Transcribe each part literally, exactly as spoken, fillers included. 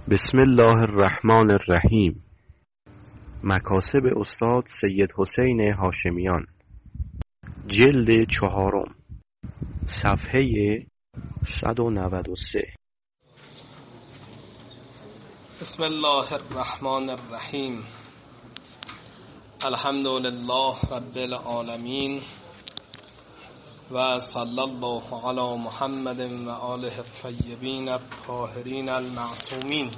بسم الله الرحمن الرحیم. مکاسب استاد سید حسین هاشمیان، جلد چهارم، صفحه صد و نود و سه. بسم الله الرحمن الرحیم. الحمد لله رب العالمین و صلی الله علی محمد و آله الطیبین الطاهرین المعصومین.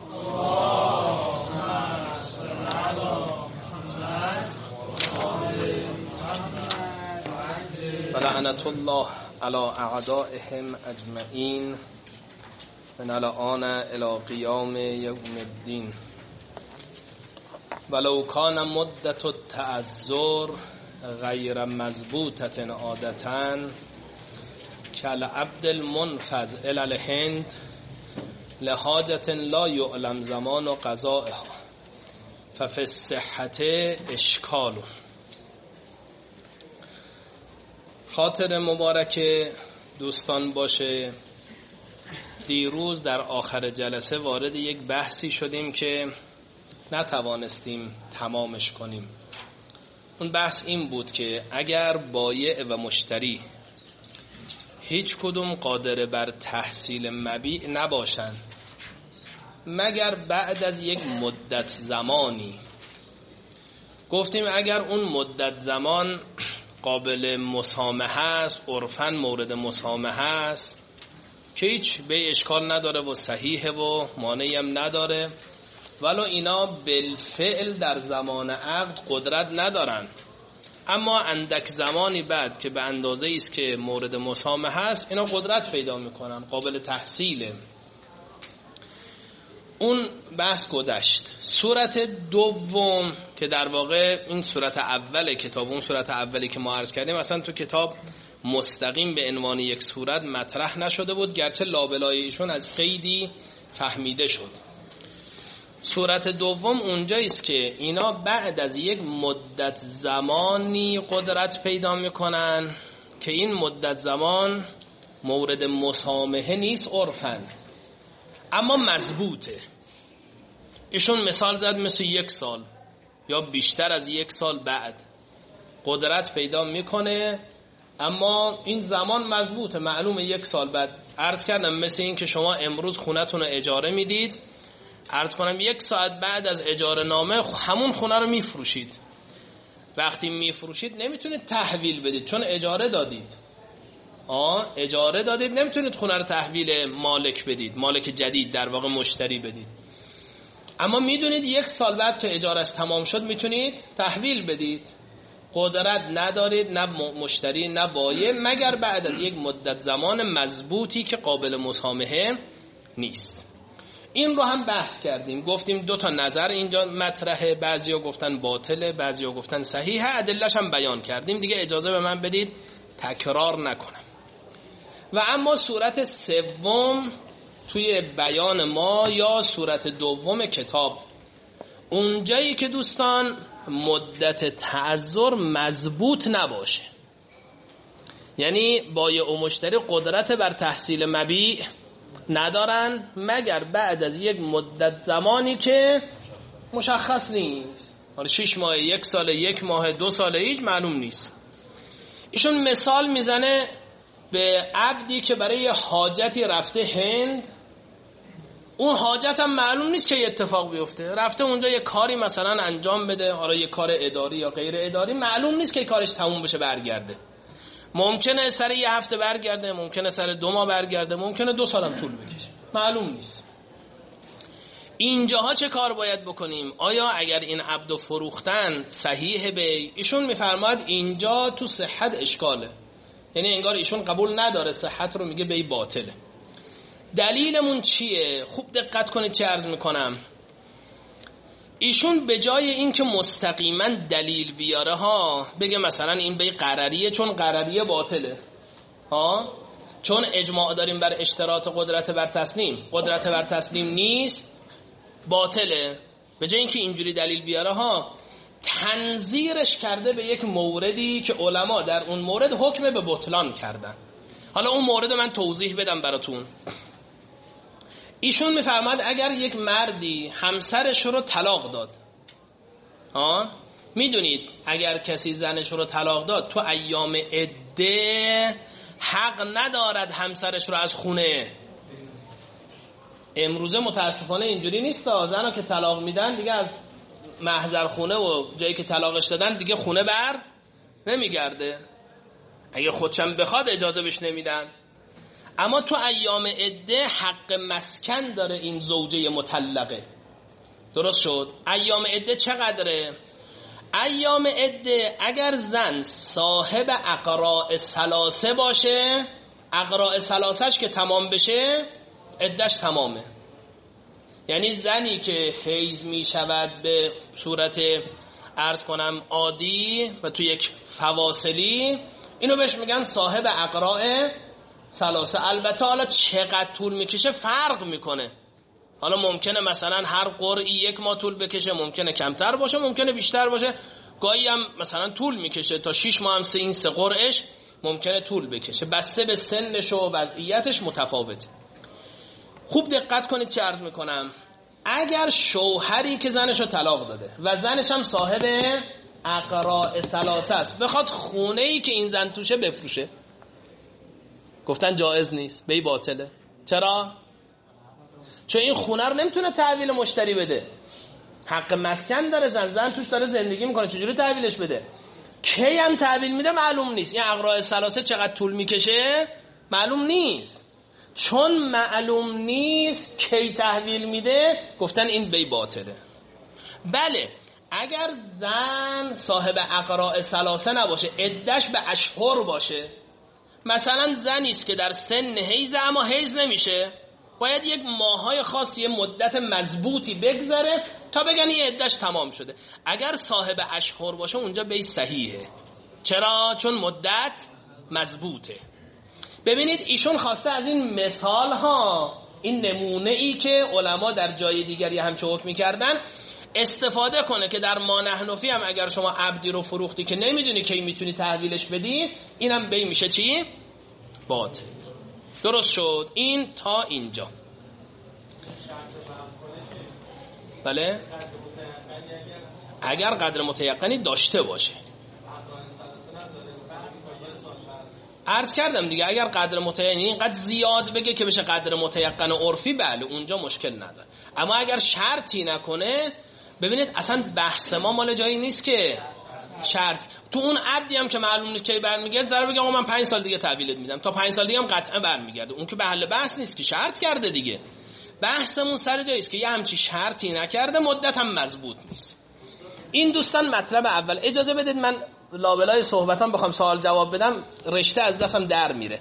و لعنت الله علی اعدائهم اجمعین من الان الی قیام یوم الدین. ولو کان مدت التعذر غیر مضبوطة عادتاً کالعبد المنفذ الی الهند لحاجة لا یعلم زمان قضائها ففي الصحة اشکال. خاطر مبارک دوستان باشه. دیروز در آخر جلسه وارد یک بحثی شدیم که نتوانستیم تمامش کنیم. اون بحث این بود که اگر بایع و مشتری هیچ کدوم قادر بر تحصیل مبیع نباشن مگر بعد از یک مدت زمانی، گفتیم اگر اون مدت زمان قابل مسامحه است، عرفاً مورد مسامحه است که هیچ به اشکال نداره و صحیحه و مانعی هم نداره، ولو اینا بالفعل در زمان عقد قدرت ندارن، اما اندک زمانی بعد که به اندازه است که مورد مسامحه است اینا قدرت پیدا میکنن، قابل تحصیله. اون بحث گذشت. صورت دوم که در واقع این صورت اول کتاب، اون صورت اولی که ما عرض کردیم اصلا تو کتاب مستقیم به عنوان یک صورت مطرح نشده بود، گرچه لابلای ایشون از قیدی فهمیده شد. صورت دوم اونجاییست که اینا بعد از یک مدت زمانی قدرت پیدا میکنن که این مدت زمان مورد مسامحه نیست عرفاً، اما مضبوطه. ایشون مثال زد مثل یک سال یا بیشتر از یک سال بعد قدرت پیدا میکنه، اما این زمان مضبوطه، معلومه یک سال بعد. عرض کردم مثل این که شما امروز خونتون رو اجاره میدید، عرض کنم یک ساعت بعد از اجاره نامه همون خونه رو میفروشید. وقتی میفروشید نمیتونید تحویل بدید چون اجاره دادید. آه اجاره دادید، نمیتونید خونه رو تحویل مالک بدید، مالک جدید در واقع مشتری بدید. اما میدونید یک سال بعد که اجارش تمام شد میتونید تحویل بدید. قدرت ندارید، نه مشتری نه بایع، مگر بعد از یک مدت زمان مضبوطی که قابل مسامحه نیست. این رو هم بحث کردیم، گفتیم دو تا نظر اینجا مطرحه، بعضیا گفتن باطله، بعضیا گفتن صحیحه، ادله‌اش هم بیان کردیم دیگه. اجازه به من بدید تکرار نکنم. و اما صورت سوم توی بیان ما یا صورت دوم کتاب، اونجایی که دوستان مدت تعذر مضبوط نباشه، یعنی بایع و مشتری قدرت بر تحصیل مبیع ندارن مگر بعد از یک مدت زمانی که مشخص نیست، حالا شش ماه، یک سال، یک ماه، دو سال، هیچ معلوم نیست. ایشون مثال میزنه به عبدی که برای حاجتی رفته هند، اون حاجت هم معلوم نیست که اتفاق بیفته، رفته اونجا یه کاری مثلا انجام بده، حالا یه کار اداری یا غیر اداری، معلوم نیست که کارش تموم بشه برگرده. ممکنه سر یه هفته برگرده، ممکنه سر دو ماه برگرده، ممکنه دو سالم طول بکشه، معلوم نیست. اینجاها چه کار باید بکنیم؟ آیا اگر این عبدو فروختن صحیح به ایشون میفرماد اینجا تو صحت اشکاله، یعنی انگار ایشون قبول نداره، صحت رو میگه به باطله. دلیلمون چیه؟ خوب دقت کنید چه عرض میکنم. ایشون به جای این که مستقیما دلیل بیاره ها، بگه مثلا این به قرریه چون قرریه باطله، ها چون اجماع داریم بر اشتراط قدرت بر تسلیم، قدرت بر تسلیم نیست باطله، به جای اینکه اینجوری دلیل بیاره ها تنظیرش کرده به یک موردی که علما در اون مورد حکم به بطلان کردن. حالا اون مورد من توضیح بدم براتون. ایشون میفرماد اگر یک مردی همسرش رو طلاق داد، ها میدونید اگر کسی زنش رو طلاق داد تو ایام عده حق ندارد همسرش رو از خونه. امروزه متاسفانه اینجوری نیست، زنا که طلاق میدن دیگه از محضر خونه و جایی که طلاقش دادن دیگه خونه بر نمیگرده، اگه خودشم بخواد اجازه بهش نمیدن. اما تو ایام عده حق مسکن داره این زوجه مطلقه. درست شد؟ ایام عده چقدره؟ ایام عده اگر زن صاحب اقراء ثلاثه باشه، اقراء ثلاثهش که تمام بشه عدهش تمامه. یعنی زنی که حیض می شود به صورت عرض کنم عادی و تو یک فواصلی، اینو بهش میگن صاحب اقراء ثلاثه. البته حالا چقدر طول میکشه فرق میکنه، حالا ممکنه مثلا هر قرعی یک ماه طول بکشه، ممکنه کمتر باشه، ممکنه بیشتر باشه، گاهی هم مثلا طول میکشه تا شش ماه هم سه این سه قرعش ممکنه طول بکشه، بسته به سنش و وضعیتش متفاوته. خوب دقت کنید چه عرض میکنم. اگر شوهری که زنش رو طلاق داده و زنش هم صاحب اقراء ثلاثه است بخواد خونه ای که این زن توشه بفروشه، گفتن جایز نیست، بی باطله. چرا؟ چون این خونه رو نمیتونه تحویل مشتری بده، حق مسکن داره، زن زن توش داره زندگی میکنه، چجوری تحویلش بده؟ کی هم تحویل میده معلوم نیست. این اقراء ثلاثه چقدر طول میکشه معلوم نیست. چون معلوم نیست کی تحویل میده گفتن این بی باطله. بله اگر زن صاحب اقراء ثلاثه نباشه، عدش به اشهر باشه، مثلا زنی است که در سن حیض اما حیض نمیشه، باید یک ماهای خاص یه مدت مضبوطی بگذره تا بگن یه عدش تمام شده. اگر صاحب اشهر باشه اونجا بی صحیحه. چرا؟ چون مدت مضبوطه. ببینید ایشون خواسته از این مثال ها، این نمونه ای که علما در جای دیگری همچه حکم می‌کردن استفاده کنه که در ما نحنفی هم اگر شما عبدی رو فروختی که نمیدونی کی میتونی تحویلش بدی، اینم بی میشه چی؟ باطل. درست شد؟ این تا اینجا. بله؟ اگر قدر متیقنی داشته باشه. عرض کردم دیگه اگر قدر متیقنی اینقدر زیاد بگه که بشه قدر متیقن عرفی، بله اونجا مشکل نداره. اما اگر شرطی نکنه، ببینید اصلا بحث ما مال جایی نیست که شرط. تو اون عبدی هم که معلوم نیست کی برمیگرده، داره بگه آقا من پنج سال دیگه تحویلت میدم، تا پنج سال دیگه هم قطعا برمیگرده، اون که محل بحث نیست که شرط کرده دیگه. بحثمون سر جایی است که یه همچی شرطی نکرده، مدت هم مضبوط نیست. این دوستان مطلب اول. اجازه بدید من لابلای صحبتام بخوام سوال جواب بدم، رشته از دستم در میره.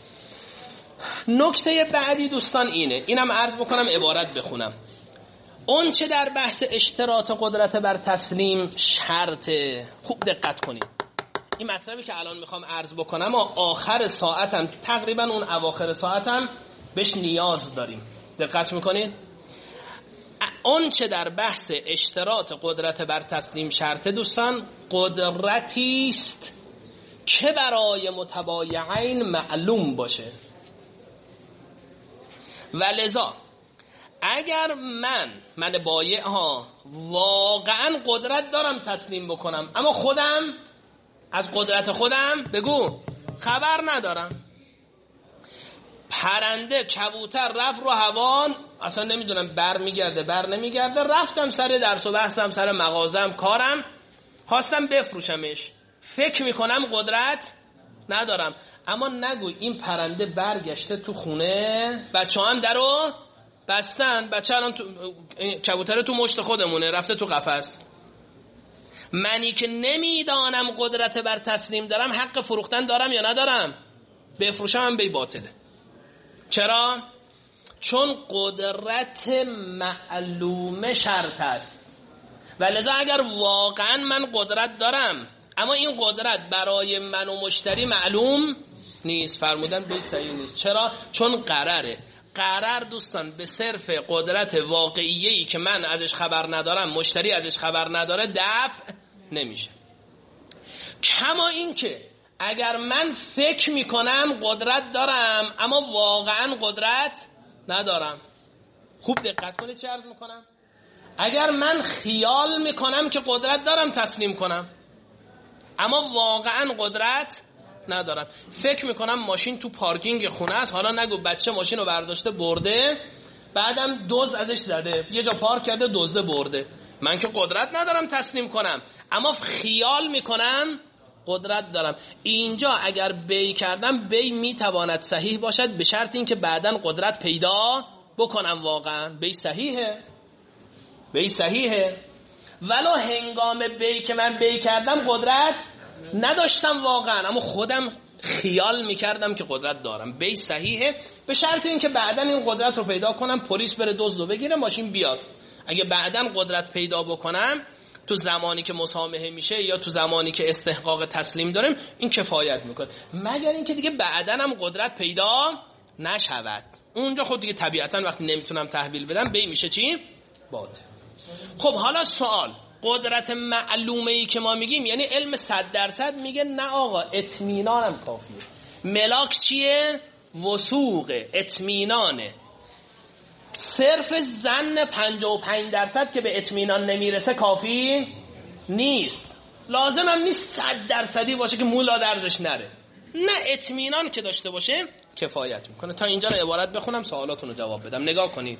نکته بعدی دوستان اینه، اینم عرض بکنم عبارت بخونم. اون چه در بحث اشتراط قدرت بر تسلیم شرطه، خوب دقت کنید. این مطلبی که الان میخوام عرض بکنم و آخر ساعتم، تقریبا اون اواخر ساعتم بهش نیاز داریم. دقت میکنید؟ اون چه در بحث اشتراط قدرت بر تسلیم شرطه دوستان، قدرتی است که برای متبایعین معلوم باشه. ولذا اگر من من بایع ها واقعا قدرت دارم تسلیم بکنم، اما خودم از قدرت خودم بگو خبر ندارم، پرنده کبوتر رفت رو هوان، اصلا نمیدونم بر میگرده بر نمیگرده، رفتم سر درس و بحثم، سر مغازم، کارم، خواستم بفروشمش، فکر میکنم قدرت ندارم. اما نگو این پرنده برگشته تو خونه، بچه هم درو بستن، بچه الان تو... کبوتر تو مشت خودمونه، رفته تو قفس. منی که نمیدانم قدرت بر تسلیم دارم، حق فروختن دارم یا ندارم؟ بفروشم هم بی باطله. چرا؟ چون قدرت معلوم شرط است. ولذا اگر واقعا من قدرت دارم اما این قدرت برای من و مشتری معلوم نیست، فرمودن به صحیح نیست. چرا؟ چون قراره. قرار دوستان به صرف قدرت واقعیه‌ای که من ازش خبر ندارم، مشتری ازش خبر نداره، دفع نمیشه. کما این که اگر من فکر میکنم قدرت دارم اما واقعا قدرت ندارم، خوب دقت کنید چه عرض میکنم. اگر من خیال میکنم که قدرت دارم تسلیم کنم، اما واقعا قدرت ندارم، فکر میکنم ماشین تو پارکینگ خونه است، حالا نگو بچه ماشین رو برداشته برده، بعدم دزد ازش زده، یه جا پارک کرده دزده برده، من که قدرت ندارم تسلیم کنم، اما خیال میکنم قدرت دارم. اینجا اگر بی کردم، بی میتواند صحیح باشد به شرط این که بعداً قدرت پیدا بکنم. واقعا بی صحیحه، بی صحیحه، ولو هنگام بی که من بی کردم قدرت نداشتم واقعا، اما خودم خیال میکردم که قدرت دارم. بی صحیحه به شرط این که بعداً این قدرت رو پیدا کنم، پلیس بره دزدو بگیره، ماشین بیاد. اگه بعداً قدرت پیدا بکنم تو زمانی که مسامحه میشه یا تو زمانی که استحقاق تسلیم داریم، این کفایت میکنه، مگر اینکه دیگه بعداً هم قدرت پیدا نشود. اونجا خود دیگه طبیعتاً وقتی نمیتونم تحویل بدم بی میشه چی؟ باطل. خب حالا سوال، قدرت معلومه ای که ما میگیم یعنی علم صد درصد؟ میگه نه آقا، اطمینانم کافیه. ملاک چیه؟ وثوق، اطمینانه. صرف ظن پنجاه و پنج درصد که به اطمینان نمیرسه کافی نیست، لازم هم نیست صد درصدی باشه که مولا درزش نره، نه، اطمینان که داشته باشه کفایت میکنه. تا اینجا رو عبارت بخونم سوالاتون رو جواب بدم. نگاه کنید.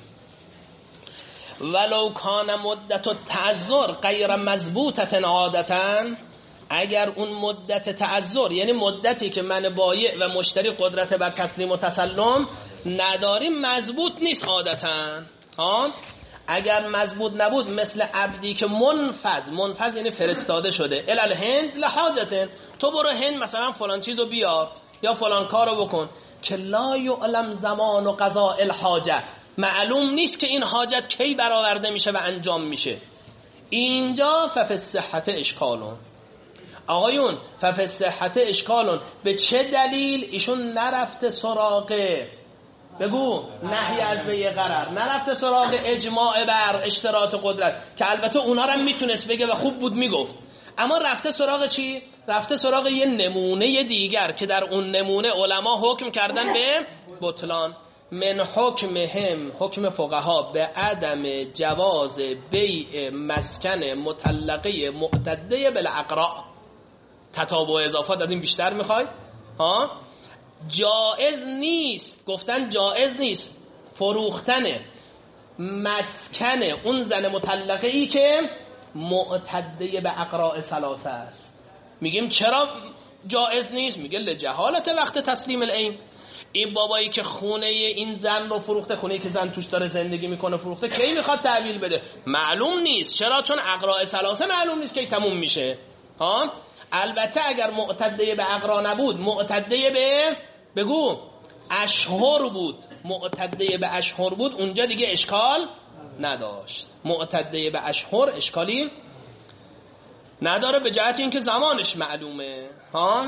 ولو کان مدت التعذر غیر مضبوطه عادتا، اگر اون مدت تعذر یعنی مدتی که من بایع و مشتری قدرت بر تسلیم و تسلم نداریم مضبوط نیست عادتا، ها، اگر مضبوط نبود، مثل عبدی که منفذ، منفذ یعنی فرستاده شده، الال هند لحاجتن، تو برو هند مثلا فلان چیزو بیار یا فلان کارو بکن، که لا یعلم زمان و قضاء الحاجه، معلوم نیست که این حاجت کی برآورده میشه و انجام میشه. اینجا ففی الصحت اشکالون، آقایون ففی الصحت اشکالون. به چه دلیل ایشون نرفته سراغ، بگو، نهی از بیع غرر، نرفته سراغ اجماع بر اشتراط قدرت که البته اونا رو میتونست بگه و خوب بود میگفت، اما رفته سراغ چی؟ رفته سراغ یه نمونه دیگر که در اون نمونه علما حکم کردن به بطلان. من حکمهم، حکم فقها، به عدم جواز بیع مسکن مطلقه معتده بالاقراء. تتابع اضافات از این بیشتر میخوای؟ ها؟ جائز نیست، گفتن جائز نیست فروختن مسکن اون زن مطلقه ای که معتده به اقراء ثلاثه است. میگیم چرا جائز نیست؟ میگه لجهالت وقت تسلیم العین. این بابایی که خونه این زن رو فروخته، خونه‌ای که زن توش داره زندگی میکنه فروخته، کی میخواد تحویل بده؟ معلوم نیست. چرا؟ چون اقراء ثلاثه معلوم نیست کی تموم میشه. ها؟ البته اگر معتده به اقرا نبود، معتده به، بگو، اشهر بود، معتده به اشهر بود، اونجا دیگه اشکال نداشت. معتده به اشهر اشکالی نداره به جهت اینکه زمانش معلومه. ها؟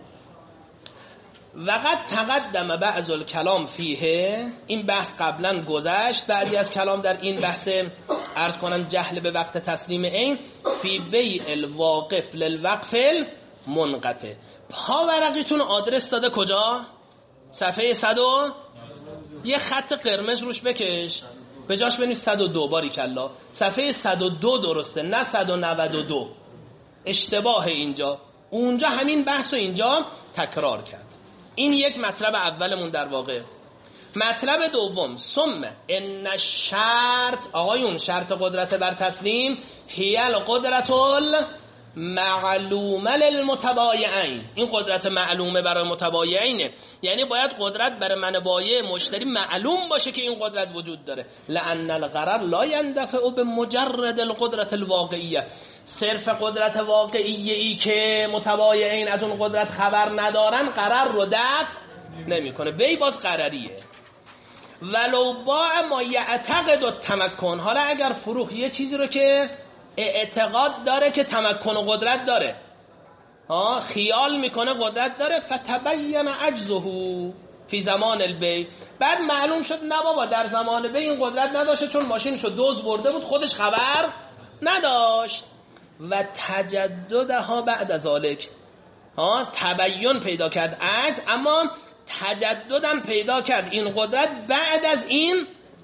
وقد تقدم بعض الکلام فیه، این بحث قبلا گذشت، بعضی از کلام در این بحث عرض کنن جهل به وقت تسلیم عین، فی بیع الواقف للوقف المنقطع. پاورقیتون آدرس داده کجا؟ صفحه صد و یه خط قرمز روش بکش، به جاش بنویس صد و دو. باری کلا، صفحه صد و دو درسته، نه صد و نود و دو. اشتباه اینجا، اونجا همین بحث و اینجا تکرار کرد. این یک مطلب اولمون در واقع. مطلب دوم، ثم ان الشرط، آقایون شرط قدرت بر تسلیم، هی القدرت المعلومه للمتبایعین. این قدرت معلومه برای متبایعینه، یعنی باید قدرت برای من بایع مشتری معلوم باشه که این قدرت وجود داره. لان الغرر لا يندفع بمجرد القدرت الواقعیه، صرف قدرت واقعی ای که متبایعین از اون قدرت خبر ندارن قرار رو دفع نمیکنه. بی باز قرریه. ولو باع ما یعتقد التمکن، حالا اگر فروخ یه چیزی رو که اعتقاد داره که تمکن و قدرت داره، ها، خیال میکنه قدرت داره، فتبین عجزه فی زمان البیع، بعد معلوم شد نه بابا در زمان بیع این قدرت نداشته، چون ماشینشو دزد برده بود خودش خبر نداشت. و تجددها بعد از ذالک، ها، تبین پیدا کرد عجز، اما تجددم پیدا کرد این قدرت بعد از این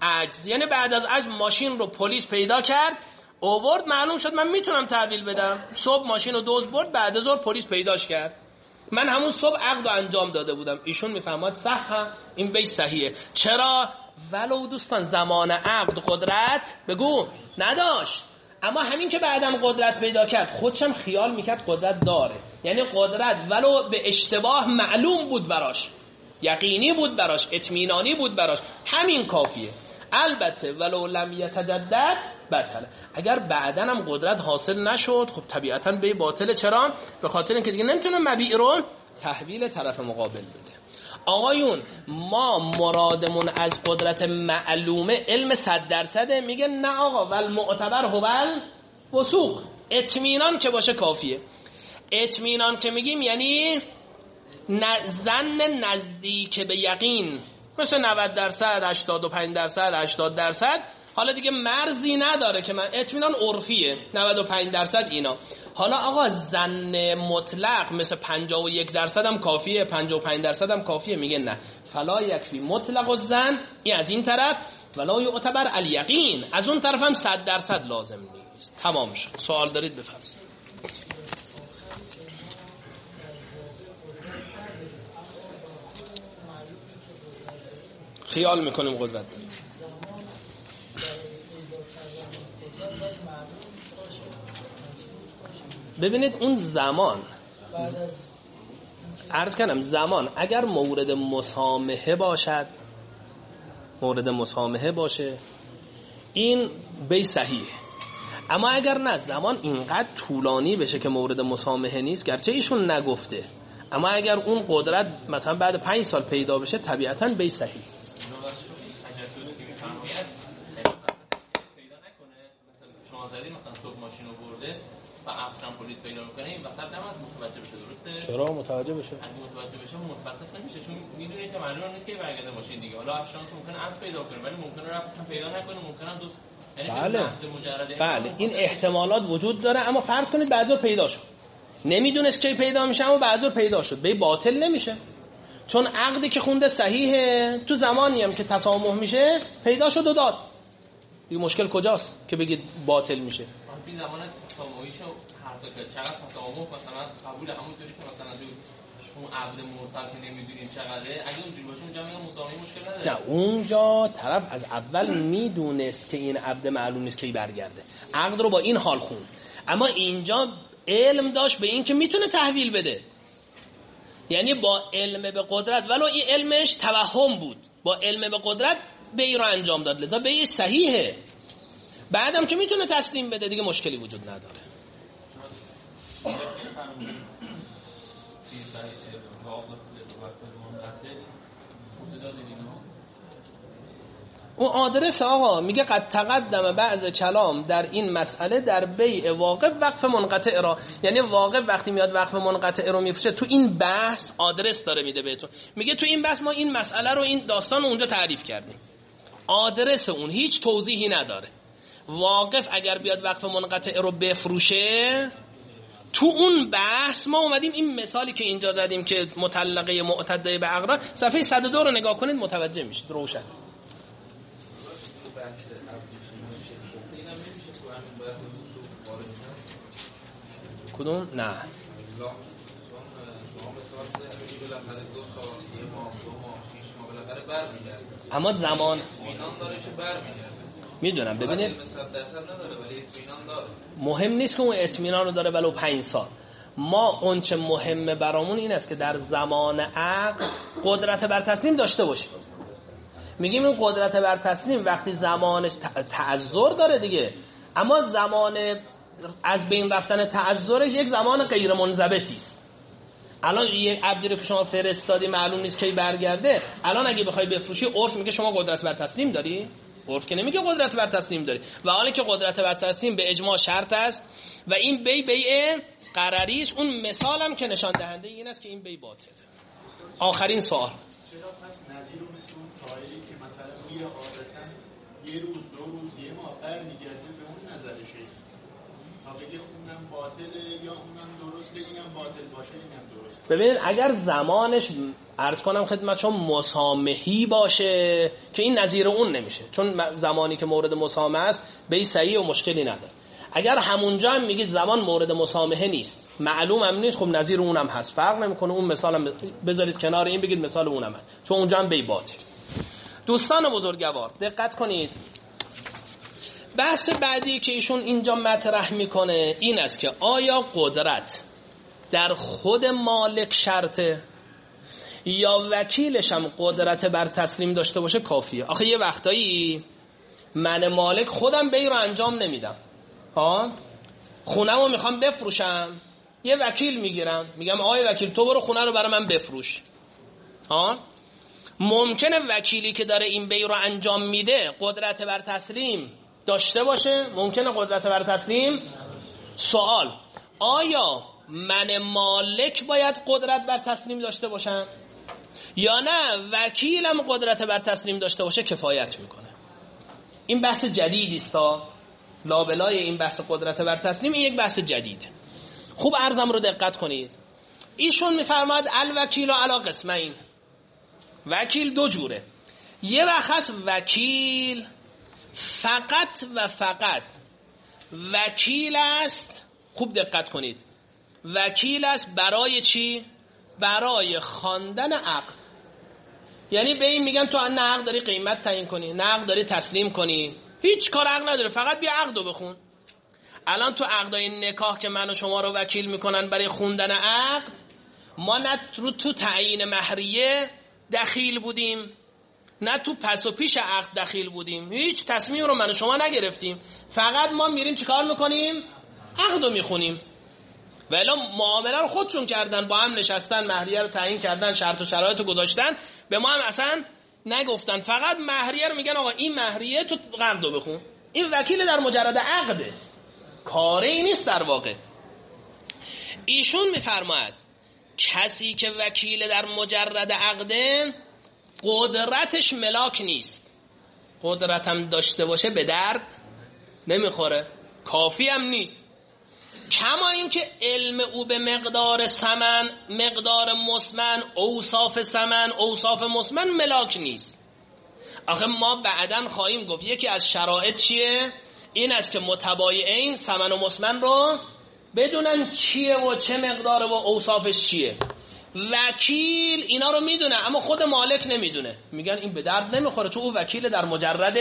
عجز، یعنی بعد از عجز ماشین رو پلیس پیدا کرد آورد، معلوم شد من میتونم تحویل بدم. صبح ماشین رو دزد برد، بعد از ظهر پلیس پیداش کرد، من همون صبح عقد رو انجام داده بودم. ایشون میفهمد صح، این بیت صحیحه. چرا؟ ولو دوستان زمان عقد قدرت بگو نداشت، اما همین که بعدم قدرت پیدا کرد خودشم خیال میکرد قدرت داره، یعنی قدرت ولو به اشتباه معلوم بود براش، یقینی بود براش، اطمینانی بود براش، همین کافیه. البته ولو لم یتجدد بطل، اگر بعدن هم قدرت حاصل نشد خب طبیعتاً به باطل. چرا؟ به خاطر اینکه دیگه نمیتونه مبیع رو تحویل طرف مقابل بده. آقایون ما مرادمون از قدرت معلومه علم صد درصده؟ میگه نه آقا، ول معتبر هوال وثوق، اطمینان که باشه کافیه. اطمینان که میگیم یعنی ظن نزدیک به یقین، مثل نود درصد، هشتاد و پنج درصد، هشتاد درصد. حالا دیگه مرزی نداره که من اطمینان عرفیه نود و پنج درصد اینا. حالا آقا ظن مطلق مثل پنجاه و یک درصد هم کافیه، پنجاه و پنج درصد هم کافیه؟ میگه نه، فلا یکفی مطلق الظن، این از این طرف، ولا یعتبر الیقین، از اون طرف هم صد درصد لازم نیست. تمام شد. سوال دارید بفرمایید. خیال میکنیم قدرت داریم. ببینید اون زمان، عرض کنم زمان اگر مورد مسامحه باشد، مورد مسامحه باشه این بی صحیح، اما اگر نه زمان اینقدر طولانی بشه که مورد مسامحه نیست، گرچه ایشون نگفته، اما اگر اون قدرت مثلا بعد پنج سال پیدا بشه طبیعتاً بی صحیح. مثلا صبح ماشین رو برده و عصرا پلیس پیدا میکنه، این وسط نماز متوجه بشه، درسته؟ چرا متوجه بشه؟ اگه متوجه بشه متوسط نمیشه، چون میدونه که معلومه نیست که برگرده ماشین دیگه. حالا شانس ممکنه عصر پیدا کنه ولی ممکنه رفتم پیدا نکنه، ممکنه دوست یعنی بله بله این احتمالات وجود داره. اما فرض کنید بعضی پیدا شد، نمیدونست کی پیدا میشه اما بعضی پیدا شد، به باطل نمیشه، چون عقدی که خونده صحیحه، تو زمانی هم که تسامح میشه پیدا شد و داد. این مشکل کجاست که بگید باطل میشه؟ این زمان تسامحیشو هر تا که چقدر تسامح مثلا قبول همونطوری که مثلا تو اون عقد مرسل که نمیدونیم چقدره، اگه اونجوری باشه اونجا میگم مسامحه مشکل نداره. نه اونجا طرف از اول میدونست که این عقد معلوم نیست کی برگرده، عقد رو با این حال خوند، اما اینجا علم داشت به این که میتونه تحویل بده، یعنی با علم به قدرت، ولو این علمش توهم بود، با علم به قدرت بیع رو انجام داد، لذا بیعش صحیحه. بعدم که میتونه تسلیم بده دیگه مشکلی وجود نداره. اون آدرس آقا میگه قد تقدم بعض کلام در این مسئله در بیع واقع وقف منقطع را، یعنی واقع وقتی میاد وقف منقطع رو میفروشه تو این بحث آدرس داره میده بهتون، میگه تو این بحث ما این مسئله رو این داستان رو اونجا تعریف کردیم، آدرس اون هیچ توضیحی نداره. واقف اگر بیاد وقف منقطع رو بفروشه تو اون بحث ما اومدیم این مثالی که اینجا زدیم که مطلقه معتده به عقرا، صفحه صد و دو رو نگاه کنید متوجه میشید روشن. کدوم؟ نه اما زمان میدونم. ببینید مهم نیست که اون اطمینان رو داره ولو پنج سال، ما اون چه مهمه برامون این است که در زمان عقد قدرت بر تسلیم داشته باشیم. میگیم این قدرت بر تسلیم وقتی زمانش تعذر داره دیگه، اما زمان از بین رفتن تعذرش یک زمان غیر منضبطی است. الان یه عبدی رو که شما فرستادی معلوم نیست کی برگرده، الان اگه بخوای بفروشی عرف میگه شما قدرت بر تسلیم داری؟ عرف که نمیگه قدرت بر تسلیم داری، و حالا که قدرت بر تسلیم به اجماع شرط است و این بی بیع قراری است، اون مثالم که نشان دهنده این است که این بی باطل. آخرین سوال، چرا پس نظیر مثل اون قائلی که مثلا میره عادتاً یه روز دو روز یه ماه برمیگرده به اون نظرشه تا بگه اونم باطله یا اونم درسته، اینم باطل باشه اینم درست؟ ببینید اگر زمانش عرض کنم خدمت شما مسامحی باشه که این نظیر اون نمیشه، چون زمانی که مورد مسامحه است به این صحیح و مشکلی نداره. اگر همونجا هم میگید زمان مورد مسامحه نیست، معلوم هم نیست، خب نظیر اونم هست، فرق نمیکنه، اون مثالم بذارید کنار این بگید مثال اونم هست، چون اونجا هم بی باطل. دوستان بزرگوار دقت کنید، بحث بعدی که ایشون اینجا مطرح میکنه این است که آیا قدرت در خود مالک شرطه یا وکیلش هم قدرت بر تسلیم داشته باشه کافیه؟ آخه یه وقتایی من مالک خودم بی رو انجام نمیدم، ها خونه رو میخوام بفروشم، یه وکیل میگیرم میگم آقای وکیل تو برو خونه رو برای من بفروش. ها ممکنه وکیلی که داره این بی رو انجام میده قدرت بر تسلیم داشته باشه، ممکنه قدرت بر تسلیم. سوال، آیا من مالک باید قدرت بر تسلیم داشته باشم یا نه وکیلم قدرت بر تسلیم داشته باشه کفایت میکنه؟ این بحث جدیدی است، لابلای این بحث قدرت بر تسلیم این یک بحث جدیده. خوب عرضم رو دقت کنید، ایشون میفرماد الوکیل علی قسمین، وکیل دو جوره. یه وقت هست وکیل فقط و فقط وکیل است، خوب دقت کنید، وکیل است برای چی؟ برای خواندن عقد. یعنی به این میگن تو نه حق داری قیمت تعیین کنی، نه حق داری تسلیم کنی، هیچ کار حق نداره، فقط بیا عقدو بخون. الان تو عقدای نکاح که من و شما رو وکیل میکنن برای خوندن عقد، ما نه رو تو تعیین مهریه دخیل بودیم، نه تو پس و پیش عقد دخیل بودیم، هیچ تصمیم رو من و شما نگرفتیم، فقط ما میریم چیکار میکنیم؟ عقدو میخونیم. ولی معامله رو خودشون کردن، با هم نشستن، مهریه رو تعیین کردن، شرط و شرایط رو گذاشتن، به ما هم اصلا نگفتن، فقط مهریه رو میگن آقا این مهریه تو عقدو بخون. این وکیل در مجرد عقده، کاری نیست در واقع. ایشون میفرماید کسی که وکیل در مجرد عقده قدرتش ملاک نیست، قدرت هم داشته باشه به درد نمیخوره، کافی هم نیست. کما اینکه علم او به مقدار ثمن، مقدار مسمن، اوصاف ثمن، اوصاف مسمن ملاک نیست. آخه ما بعداً خواهیم گفت یکی از شرایط چیه؟ این است که متبایعین ثمن و مسمن رو بدونن چیه و چه مقداره و اوصافش چیه. وکیل اینا رو میدونه اما خود مالک نمیدونه، میگن این به درد نمیخوره، تو او وکیل در مجرد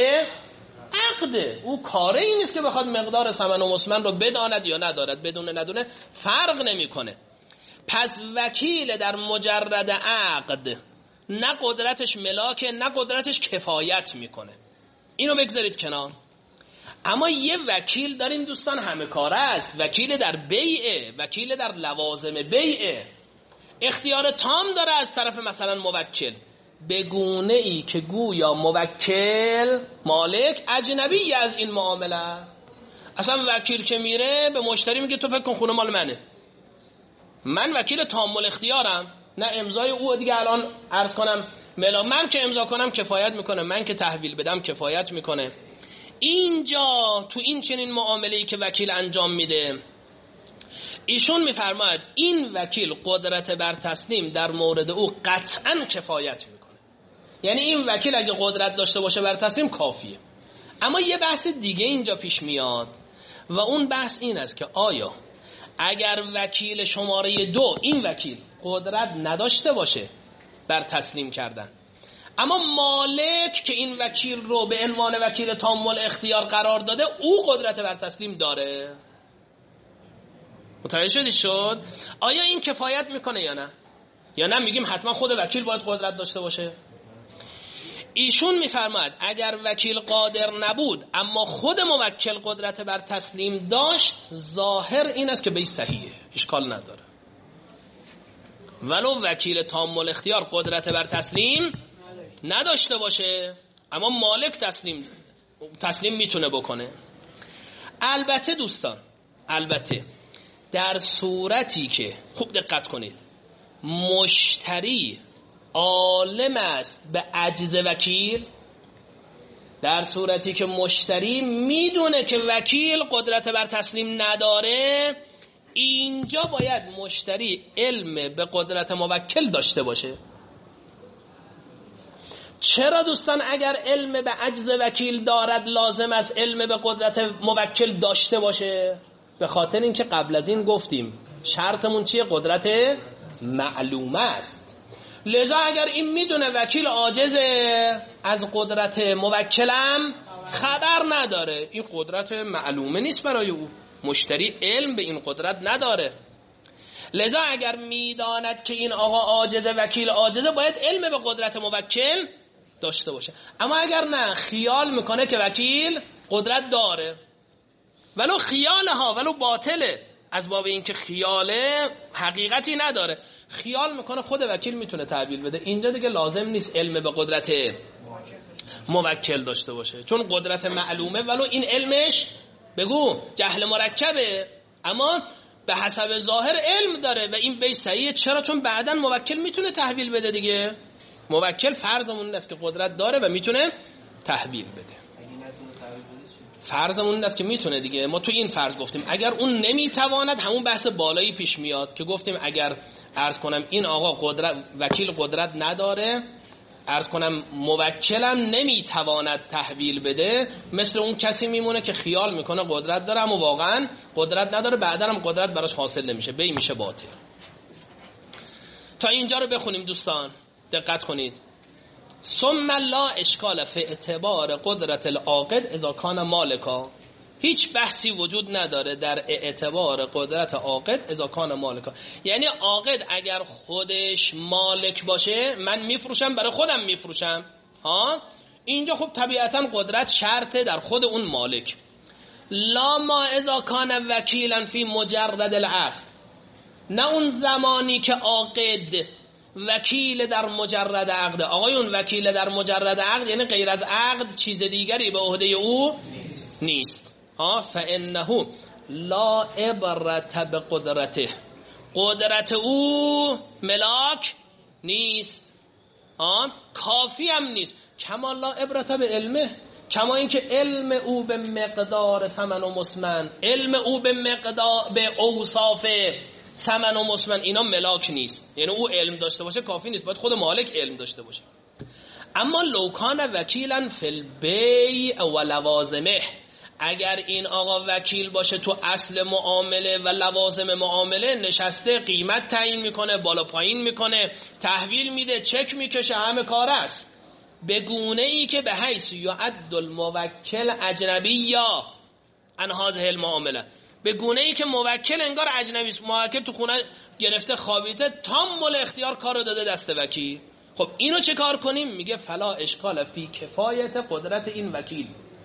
عقده، او کاره این نیست که بخواد مقدار ثمن و مسمن رو بداند یا ندارد، بدونه ندونه فرق نمیکنه. پس وکیل در مجرد عقد نه قدرتش ملاکه نه قدرتش کفایت میکنه، اینو بگذارید کنار. اما یه وکیل داریم دوستان همه کاره است، وکیل در بیعه، وکیل در لوازم بیعه، اختیار تام داره از طرف مثلا موکل، به گونه ای که گویا موکل مالک اجنبی از این معامله است. اصلا وکیل که میره به مشتری میگه تو فکر کن خونه مال منه، من وکیل تام الاختیارم، نه امضای او دیگه الان عرض کنم ملا، من که امضا کنم کفایت میکنه، من که تحویل بدم کفایت میکنه. اینجا تو این چنین معامله‌ای که وکیل انجام میده، ایشون میفرماید این وکیل قدرت بر تسلیم در مورد او قطعاً کفایت میکنه، یعنی این وکیل اگه قدرت داشته باشه بر تسلیم کافیه. اما یه بحث دیگه اینجا پیش میاد و اون بحث این است که آیا اگر وکیل شماره دو، این وکیل قدرت نداشته باشه بر تسلیم کردن، اما مالک که این وکیل رو به عنوان وکیل تام الاختیار قرار داده او قدرت بر تسلیم داره، متوجه شدی شد؟ آیا این کفایت میکنه یا نه؟ یا نه میگیم حتما خود وکیل باید قدرت داشته باشه؟ ایشون میفرماید اگر وکیل قادر نبود اما خود موکل قدرت بر تسلیم داشت، ظاهر این است که به صحیحه، اشکال نداره. ولو وکیل تام الاختیار قدرت بر تسلیم نداشته باشه اما مالک تسلیم تسلیم میتونه بکنه. البته دوستان، البته در صورتی که خوب دقت کنید مشتری عالم است به عجز وکیل، در صورتی که مشتری میدونه که وکیل قدرت بر تسلیم نداره، اینجا باید مشتری علم به قدرت موکل داشته باشه. چرا دوستان اگر علم به عجز وکیل دارد لازم است علم به قدرت موکل داشته باشه؟ به خاطر اینکه قبل از این گفتیم شرطمون چیه؟ قدرت معلومه است. لذا اگر این میدونه وکیل عاجزه، از قدرت موکلم خبر نداره، این قدرت معلومه نیست برای او، مشتری علم به این قدرت نداره. لذا اگر میداند که این آقا عاجزه، وکیل عاجزه، باید علم به قدرت موکل داشته باشه. اما اگر نه، خیال میکنه که وکیل قدرت داره، ولو خیاله ها، ولو باطله، از باب اینکه خیاله حقیقتی نداره، خیال میکنه خود وکیل میتونه تحویل بده، اینجا دیگه لازم نیست علم به قدرت موکل داشته باشه، چون قدرت معلومه ولو این علمش بگو جهل مرکبه، اما به حسب ظاهر علم داره و این بیش صحیحه. چرا؟ چون بعداً موکل میتونه تحویل بده دیگه. موکل فرضمون این است که قدرت داره و میتونه تحویل بده. فرضمون این است که میتونه دیگه. ما تو این فرض گفتیم اگر اون نمیتواند، همون بحث بالایی پیش میاد که گفتیم اگر عرض کنم این آقا قدرت، وکیل قدرت نداره، عرض کنم موکلم نمیتواند تحویل بده، مثل اون کسی میمونه که خیال میکنه قدرت داره اما واقعا قدرت نداره، بعدا هم قدرت براش حاصل نمیشه، بی میشه باطل. تا اینجا رو بخونیم دوستان، دقت کنید. ثم لا اشکال فی اعتبار قدرت العاقد اذا کان مالکا، هیچ بحثی وجود نداره در اعتبار قدرت عاقد اذا کان مالکا، یعنی عاقد اگر خودش مالک باشه، من میفروشم برای خودم میفروشم ها، اینجا خب طبیعتا قدرت شرطه در خود اون مالک. لا ما اذا کان وکیلا فی مجرد العقد، نه اون زمانی که عاقد وکیل در مجرد عقد. آقایون وکیل در مجرد عقد یعنی غیر از عقد چیز دیگری به عهده او نیست. ها فانه لا عبرت بقدرته، قدرت او ملاک نیست، ها کافی هم نیست. کما لا عبرت به علمه، کما اینکه علم او به مقدار ثمن و مسمن، علم او به مقدار به اوصاف ثمن و مسمن اینا ملاک نیست، یعنی او علم داشته باشه کافی نیست، باید خود مالک علم داشته باشه. اما لو کان وکیلا فی البیع و لوازمه، اگر این آقا وکیل باشه تو اصل معامله و لوازم معامله، نشسته قیمت تعیین میکنه، بالا پایین میکنه، تحویل میده، چک میکشه، همه کار است، به گونه ای که به حیث یعد الموکل اجنبی یا عن هذه المعامله، به گونه ای که موکل انگار اجنبی است، موکل تو خونه گرفته خوابیده، تمام اختیار کارو داده دست وکیل. خب اینو چه کار کنیم؟ میگه فلا اشکال فی کفایت قدرت این وکیل،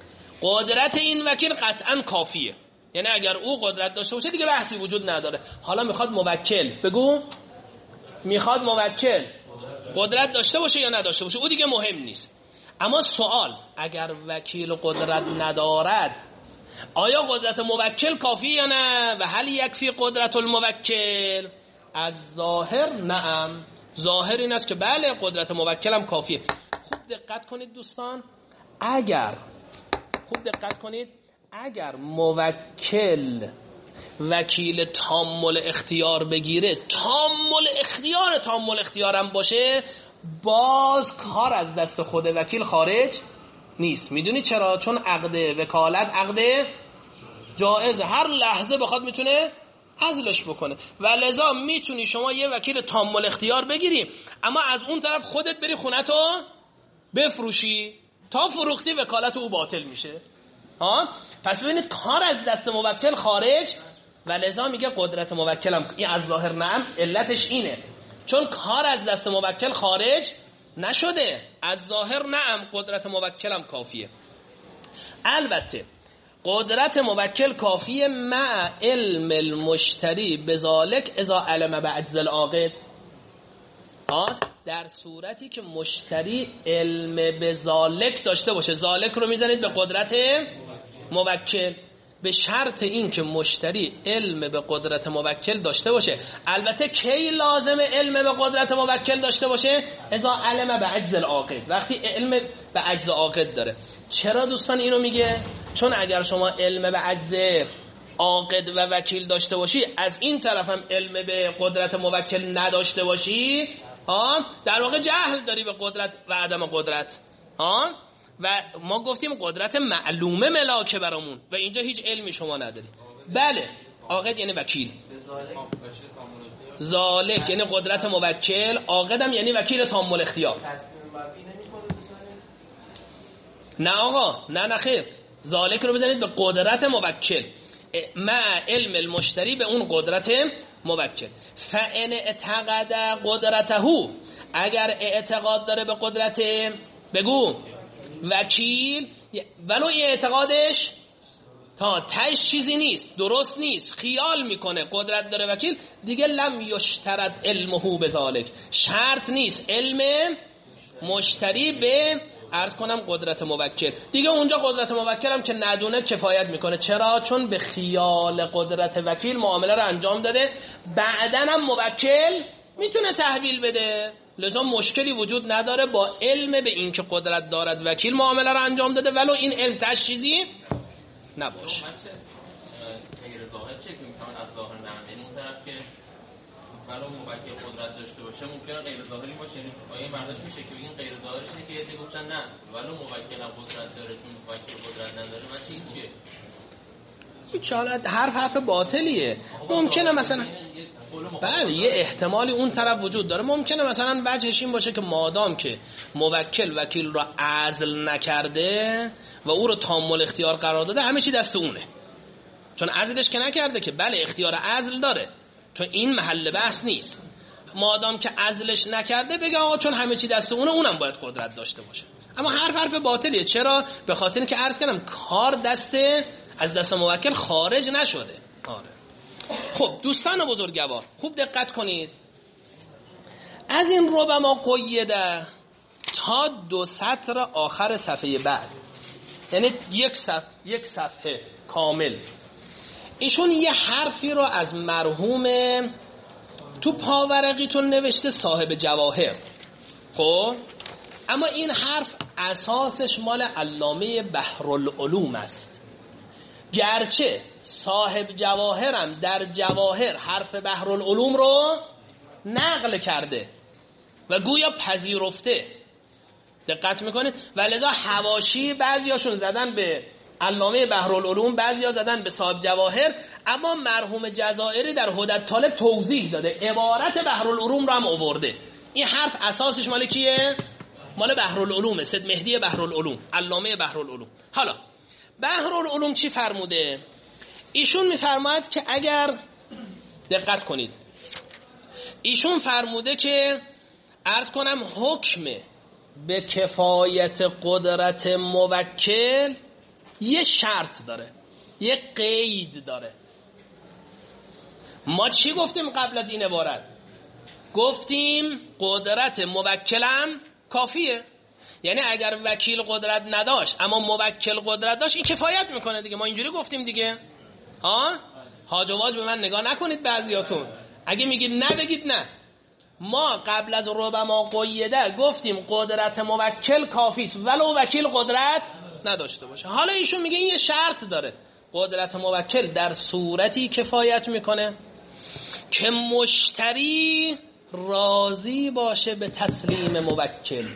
قدرت این وکیل قطعا کافیه، یعنی اگر او قدرت داشته باشه دیگه بحثی وجود نداره. حالا میخواد موکل، بگو میخواد موکل قدرت داشته باشه یا نداشته باشه، او دیگه مهم نیست. اما سوال، اگر وکیل قدرت ندارد آیا قدرت موکل کافی یا نه؟ و هل یکفی قدرت الموکل؟ از ظاهر نعم، ظاهر این است که بله قدرت موکل هم کافیه. خوب دقت کنید دوستان، اگر خوب دقت کنید اگر موکل وکیل تامل اختیار بگیره، تامل اختیار تامل اختیارم باشه، باز کار از دست خود وکیل خارج نیست. میدونی چرا؟ چون عقد وکالت عقد جائزه، هر لحظه بخواد میتونه عزلش بکنه و لذا میتونی شما یه وکیل تامل اختیار بگیری اما از اون طرف خودت بری خونتو بفروشی، تا فروختی وکالت او باطل میشه. ها پس ببینید کار از دست موکل خارج و لذا میگه قدرت موکلم، این از ظاهر نعم، علتش اینه چون کار از دست موکل خارج نشده، از ظاهر نعم قدرت موکلم کافیه. البته قدرت موکل کافیه مع علم المشتری بذالک اذا علم بعجز العاقد، ها در صورتی که مشتری علم به ذالک داشته باشه. ذالک رو میزنید به قدرت موکل، به شرط این که مشتری علم به قدرت موکل داشته باشه. البته کی لازم علم به قدرت موکل داشته باشه؟ اذا علم به عجز العاقد، وقتی علم به عجز عاقد داره. چرا دوستان اینو میگه؟ چون اگر شما علم به عجز عاقد و وکیل داشته باشی، از این طرف هم علم به قدرت موکل نداشته باشی، ها در واقع جهل داری به قدرت و عدم قدرت ها و ما گفتیم قدرت معلومه ملاکه برامون و اینجا هیچ علمی شما نداری. بله عاقد یعنی وکیل، ذالک یعنی قدرت موکل، عاقدم یعنی وکیل تام الاختیار. نه آقا نه نه خیر، ذالک رو بزنید به قدرت موکل مع علم المشتری به اون قدرت موکل. فان اعتقد قدرته، اگر اعتقاد داره به قدرت بگو وکیل ولو این اعتقادش تا تاش چیزی نیست، درست نیست، خیال میکنه قدرت داره وکیل، دیگه لم یشترط علمه بذالک، شرط نیست علم مشتری به عرض کنم قدرت موکل. دیگه اونجا قدرت موکل هم که ندونه کفایت میکنه. چرا؟ چون به خیال قدرت وکیل معامله رو انجام داده، بعداً هم موکل میتونه تحویل بده، لذا مشکلی وجود نداره با علم به این که قدرت دارد وکیل معامله رو انجام داده ولو این علم تشخیصی نباشه. غیر ظاهر چه میکنن از ظاهر نه، یعنی اون طرف که ولو موکل قدرت داشته باشه ممکنه غیر ظاهری باشه. آیا برداشت میشه که این غیر ظاهرش اینه که یه گفتن نه ولو موکل هم قدرت داره چون موکل قدرت نداره، من چی چیه؟ هیچ حالت حرف حرف باطلیه. ممکنه مثلا بله یه احتمالی اون طرف وجود داره، ممکنه مثلا وجهش این باشه که مادام که موکل وکیل را عزل نکرده و او رو تام الاختیار قرار داده همه چی دست اونه، چون عزلش که نکرده که بله اختیار عزل داره، چون این محل بحث نیست. مادام که عزلش نکرده بگه آقا چون همه چی دست اونه اونم باید قدرت داشته باشه. اما حرف حرف باطلیه. چرا؟ به خاطر اینکه عرض کردم کار دست از دست موکل خارج نشده. آره. خب دوستان بزرگوار خوب دقت کنید، از این ربما قیده تا دو سطر آخر صفحه بعد، یعنی یک صفحه یک صفحه کامل، ایشون یه حرفی رو از مرحوم تو پاورقیتون نوشته صاحب جواهر. خب اما این حرف اساسش مال علامه بحرالعلوم است، گرچه صاحب جواهرم در جواهر حرف بحرالعلوم رو نقل کرده و گویا پذیرفته. دقت میکنید؟ ولذا حواشی بعضیاشون زدن به علامه بحرالعلوم، بعضیا زدن به صاحب جواهر، اما مرحوم جزائری در هدت طالب توضیح داده، عبارت بحرالعلوم رو هم آورده. این حرف اساسش مال کیه؟ مال بحرالعلومه، سید مهدی بحرالعلوم، علامه بحرالعلوم. حالا بحرالعلوم چی فرموده؟ ایشون میفرماید که اگر دقت کنید، ایشون فرموده که عرض کنم حکم به کفایت قدرت موکل یه شرط داره، یه قید داره. ما چی گفتیم قبل از این عبارت؟ گفتیم قدرت موکلم کافیه، یعنی اگر وکیل قدرت نداشت اما موکل قدرت داشت این کفایت میکنه دیگه. ما اینجوری گفتیم دیگه. ها حاج و واج به من نگاه نکنید بعضیاتون، اگه میگید نه بگید نه. ما قبل از ربما قیده گفتیم قدرت موکل کافیست ولو وکیل قدرت نداشته باشه. حالا ایشون میگه این یه شرط داره، قدرت موکل در صورتی کفایت میکنه که مشتری راضی باشه به تسلیم موکل.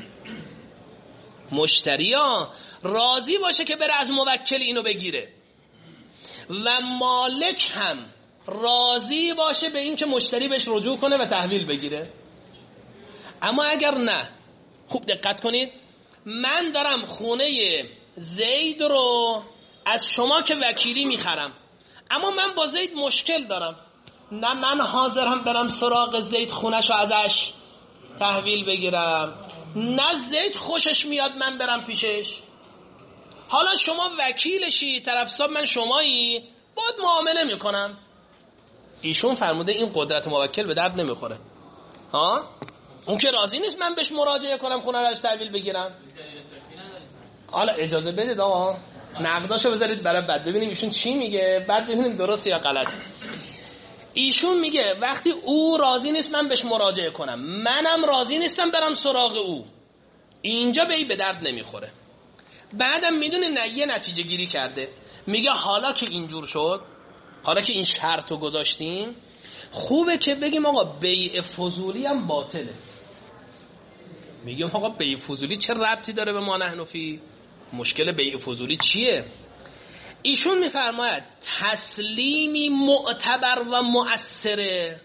مشتری ها راضی باشه که بره از موکل اینو بگیره و مالک هم راضی باشه به این که مشتری بهش رجوع کنه و تحویل بگیره. اما اگر نه، خوب دقت کنید، من دارم خونه زید رو از شما که وکیلی میخرم، اما من با زید مشکل دارم، نه من حاضرم برم سراغ زید خونش رو ازش تحویل بگیرم، نه زید خوشش میاد من برم پیشش. حالا شما وکیلشی، طرف حساب من شمایی، باید معامله میکنم. ایشون فرموده این قدرت موکل به درد نمیخوره. ها اون که راضی نیست من بهش مراجعه کنم خونه رو ازش تحویل بگیرم. حالا اجازه بدید آقا نقداشو بذارید برای بعد ببینیم ایشون چی میگه، بعد ببینیم درست یا غلط. ایشون میگه وقتی او راضی نیست من بهش مراجعه کنم، منم راضی نیستم برم سراغ او، اینجا به این به درد نمیخوره. بعدم میدونه نه یه نتیجه گیری کرده، میگه حالا که اینجور شد، حالا که این شرطو گذاشتیم، خوبه که بگیم آقا بیع فضولی هم باطله. میگیم آقا بیع فضولی چه ربطی داره به ما نحن فی؟ مشکل بیع فضولی چیه؟ ایشون میفرماید تسلیمی معتبر و مؤثره،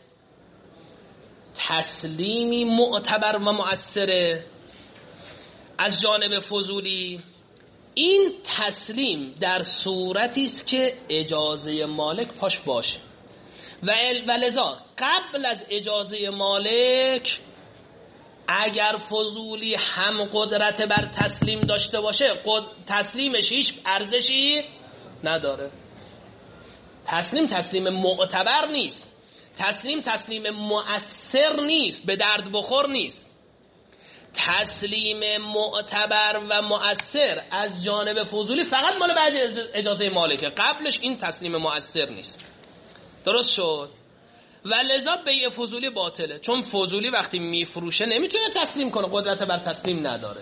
تسلیمی معتبر و مؤثره از جانب فضولی. این تسلیم در صورتی است که اجازه مالک پاش باشه و لذا قبل از اجازه مالک اگر فضولی هم قدرت بر تسلیم داشته باشه، تسلیمش هیچ ارزشی نداره. تسلیم تسلیم معتبر نیست، تسلیم تسلیم مؤثر نیست، به درد بخور نیست. تسلیم معتبر و مؤثر از جانب فضولی فقط مال بعد اجازه مالکه، قبلش این تسلیم مؤثر نیست. درست شد؟ و لذا بیع فضولی باطله، چون فضولی وقتی میفروشه نمیتونه تسلیم کنه، قدرت بر تسلیم نداره.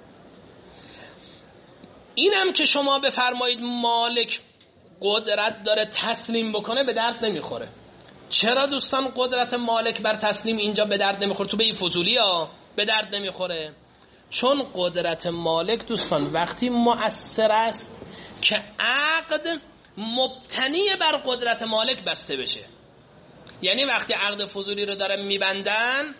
اینم که شما بفرمایید مالک قدرت داره تسلیم بکنه به درد نمیخوره. چرا دوستان قدرت مالک بر تسلیم اینجا به درد نمیخوره؟ تو بیع فضولی ها به درد نمیخوره، چون قدرت مالک دوستان وقتی مؤثر است که عقد مبتنی بر قدرت مالک بسته بشه. یعنی وقتی عقد فضولی رو دارن میبندن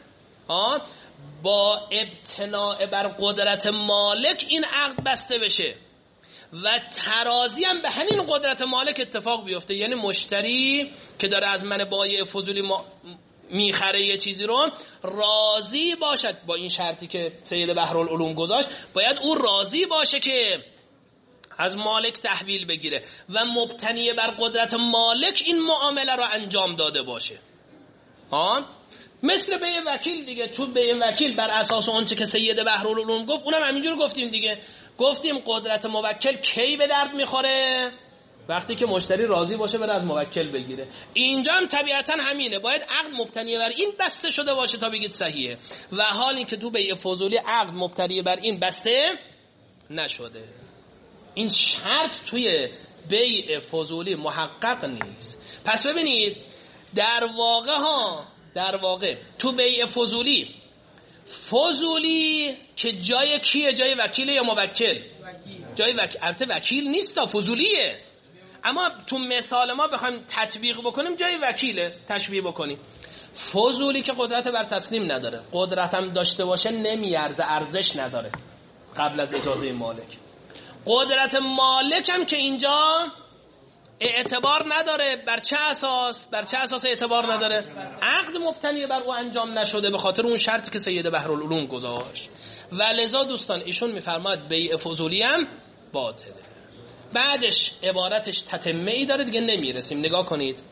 با ابتناء بر قدرت مالک این عقد بسته بشه و ترازی هم به همین قدرت مالک اتفاق بیفته. یعنی مشتری که داره از من بایع فضولی ما میخره یه چیزی رو راضی باشد با این شرطی که سید بحرالعلوم گذاشت، باید او راضی باشه که از مالک تحویل بگیره و مبتنی بر قدرت مالک این معامله رو انجام داده باشه. ها مثل بیع وکیل دیگه، تو بیع وکیل بر اساس اونچه که سید بحرالعلوم گفت اونم همینجور گفتیم دیگه. گفتیم قدرت موکل کی به درد میخوره؟ وقتی که مشتری راضی باشه بره از موکل بگیره. اینجا هم طبیعتا همینه، باید عقد مبتنی بر این بسته شده باشه تا بگید صحیحه، و حالی که تو بیع فضولی عقد مبتنی بر این بسته نشده. این شرط توی بیع فضولی محقق نیست. پس ببینید در واقع ها در واقع تو بیع فضولی فضولی که جای کیه؟ جای وکیله یا موکل؟ جای وکیل. البته وکیل نیست تا فضولیه، اما تو مثال ما بخوایم تطبیق بکنیم جای وکیله تشبیه بکنیم. فضولی که قدرت بر تسلیم نداره، قدرت هم داشته باشه نمیارزه، ارزش نداره قبل از اجازه مالک. قدرت مالک هم که اینجا اعتبار نداره. بر چه اساس؟ بر چه اساس اعتبار نداره؟ عقد مبتنی بر او انجام نشده به خاطر اون شرطی که سید بحرالعلوم گذاشت. و لذا دوستان ایشون میفرماید بیع فضولی هم باطله. بعدش عبارتش تتمه ای داره دیگه نمیرسیم، نگاه کنید.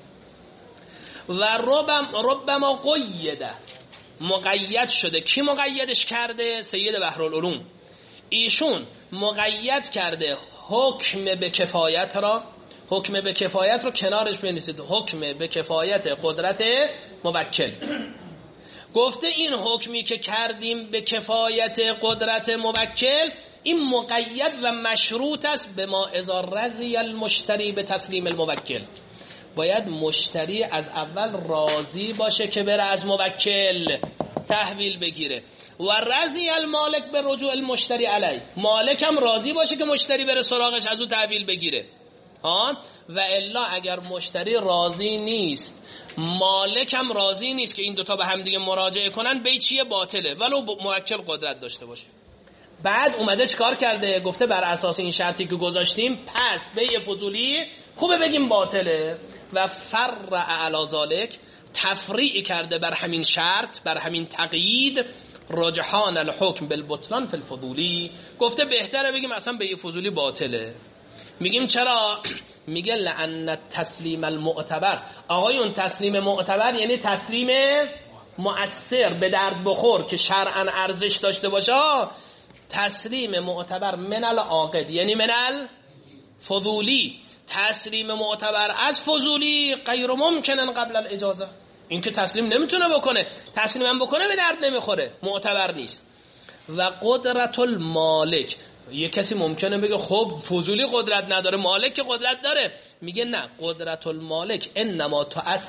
و ربم ربما قیده، مقید شده. کی مقیدش کرده؟ سید بحرالعلوم. ایشون مقید کرده حکم به کفایت را. حکم به کفایت رو کنارش بنویسید، حکم به کفایت قدرت موکل. گفته این حکمی که کردیم به کفایت قدرت موکل این مقید و مشروط است به ما اذا رضی المشتری به تسلیم الموکل. باید مشتری از اول راضی باشه که بره از موکل تحویل بگیره و رضی المالک به رجوع المشتری علی، مالک هم راضی باشه که مشتری بره سراغش از او تحویل بگیره. آن و الا اگر مشتری راضی نیست، مالک هم راضی نیست که این دوتا به هم دیگه مراجعه کنن، بیع چیه؟ باطله ولو موکل قدرت داشته باشه. بعد اومده چیکار کرده؟ گفته بر اساس این شرطی که گذاشتیم پس بیع فضولی خوبه بگیم باطله. و فرع علی ذلک، تفریع کرده بر همین شرط، بر همین تقیید، رجحان الحکم بالبطلان فی الفضولی. گفته بهتره بگیم اصلا بیع فضولی باطله. میگیم چرا؟ میگه لأن تسلیم المعتبر، آقایون تسلیم معتبر یعنی تسلیم مؤثر، به درد بخور که شرعاً ارزش داشته باشه. تسلیم معتبر من العاقد یعنی من الفضولی. تسلیم معتبر از فضولی غیر ممکنن قبل الاجازه، این که تسلیم نمیتونه بکنه، تسلیم هم بکنه به درد نمیخوره، معتبر نیست. و قدرت المالک، یه کسی ممکنه بگه خب فضولی قدرت نداره، مالک که قدرت داره. میگه نه، قدرت المالک انما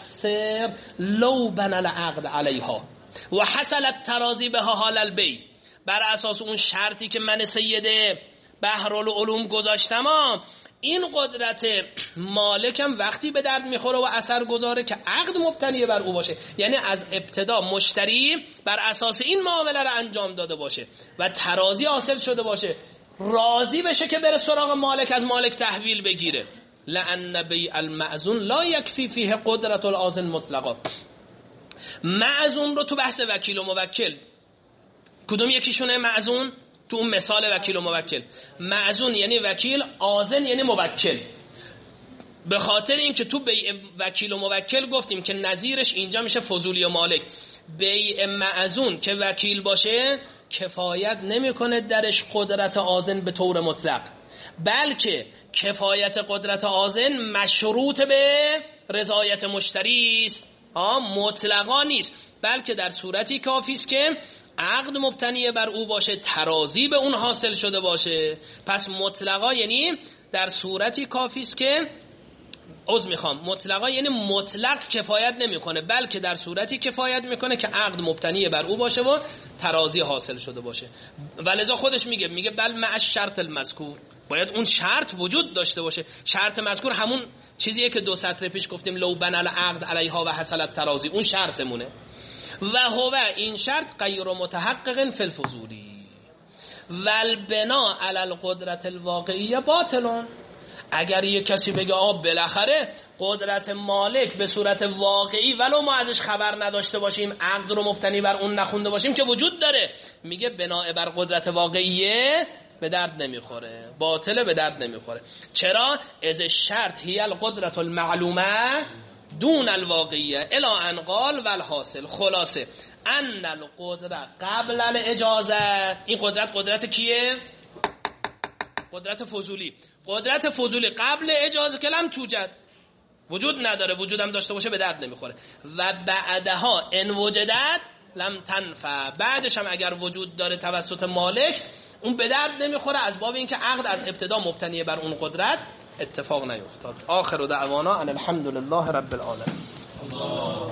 تؤثر لو بنى العقد علیها و حصل التراضی بها حال البیع بر اساس اون شرطی که من سید بحرالعلوم گذاشتم، این قدرت مالکم وقتی به درد میخوره و اثر گذاره که عقد مبتنی بر او باشه، یعنی از ابتدا مشتری بر اساس این معامله رو انجام داده باشه و ترازی حاصل شده باشه، راضی بشه که بره سراغ مالک، از مالک تحویل بگیره. لأن بیع المأذون لا یکفی فیه قدرت الآذن مطلقا. مأذون رو تو بحث وکیل و موکل، کدوم یکیشونه مأذون؟ تو اون مثال وکیل و موکل، مأذون یعنی وکیل، آذن یعنی موکل. به خاطر اینکه تو بیع وکیل و موکل گفتیم که نظیرش اینجا میشه فضولی و مالک. بیع مأذون که وکیل باشه کفایت نمیکنه درش قدرت آذن به طور مطلق، بلکه کفایت قدرت آذن مشروط به رضایت مشتری است، مطلقا نیست، بلکه در صورتی کافی است که عقد مبتنی بر او باشه، ترازی به اون حاصل شده باشه. پس مطلقا یعنی در صورتی کافی است که عذر میخوام مطلقا یعنی مطلق کفایت نمیکنه، بلکه در صورتی کفایت میکنه که عقد مبتنی بر او باشه و ترازی حاصل شده باشه. ولذا خودش میگه میگه بل مع الشرط المذکور، باید اون شرط وجود داشته باشه. شرط مذکور همون چیزیه که دو سطر پیش گفتیم لو بنى العقد علیها و حصل الترازی، اون شرطمونه. و هو این شرط غیر متحقق فی الفضولی والبناء علی القدرت الواقعیه باطلون. اگر یک کسی بگه آب بالاخره قدرت مالک به صورت واقعی ولو ما ازش خبر نداشته باشیم، عقد رو مبتنی بر اون نخونده باشیم که وجود داره، میگه بناء بر قدرت واقعیه به درد نمیخوره، باطله، به درد نمیخوره. چرا؟ از شرط هی القدرت المعلومه دون الواقعیه الی ان قال والحاصل. خلاصه ان القدرت قبل الاجازه، این قدرت قدرت کیه؟ قدرت فضولی. قدرت فضولی قبل اجازه که لم توجد، وجود نداره، وجودم داشته باشه به درد نمیخوره. و بعدها ان وجدت لم تنفع، بعدش هم اگر وجود داره توسط مالک اون به درد نمیخوره، از باب اینکه عقد از ابتدا مبتنی بر اون قدرت اتفاق نیفتاد. آخر دعوانا ان الحمد لله رب العالمین.